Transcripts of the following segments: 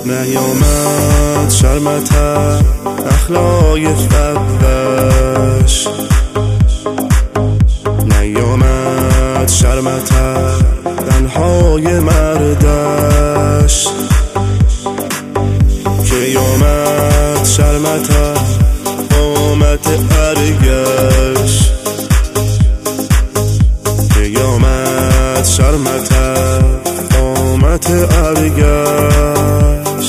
نیامد شرمتر اخلای فبش، نیامد شرمتر تنهای مردش، که آمد شرمتر قامت ارگش، که آمد شرمتر قامت ارگش.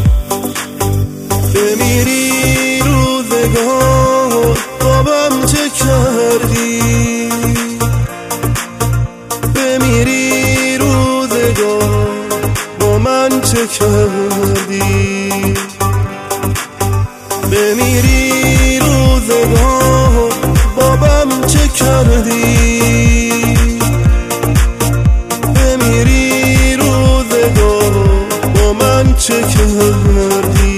بمیری روزگار بابم چه کردی، بمیری روزگار با من چه کردی، بمیری روزگار بابم چه کردی، بمیری روزگار با من چه کردی.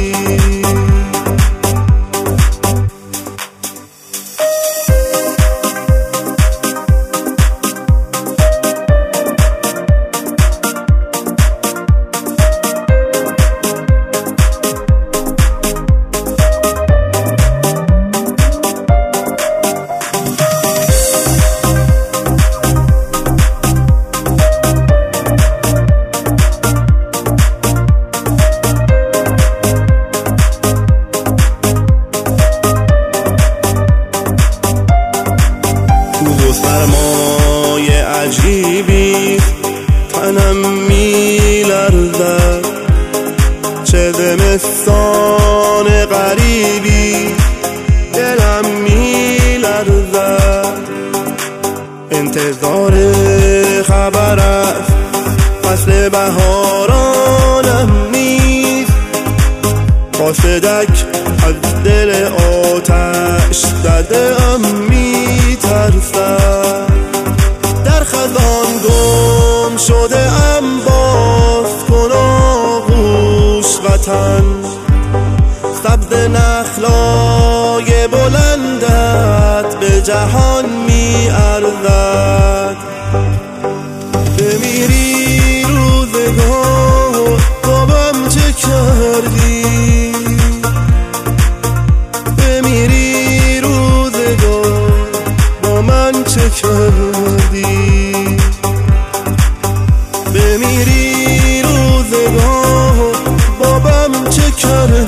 سرمای عجیبی تنم می‌لرزد، چه زمستان غریبی دلم می‌لرزد. انتظار خبر از فصل بهارانم نیست، قاصدک از دل آتش زده‌ام می‌ترسد. در خزان گم شده ام، باز کن آغوش وطن، سبز نخلای بلندت به جهان می‌ارزد. بمیری روزگار بابم چه کردی، بمیری روزگار با من چه کردی، بمیری روزگار بابم چه کردی.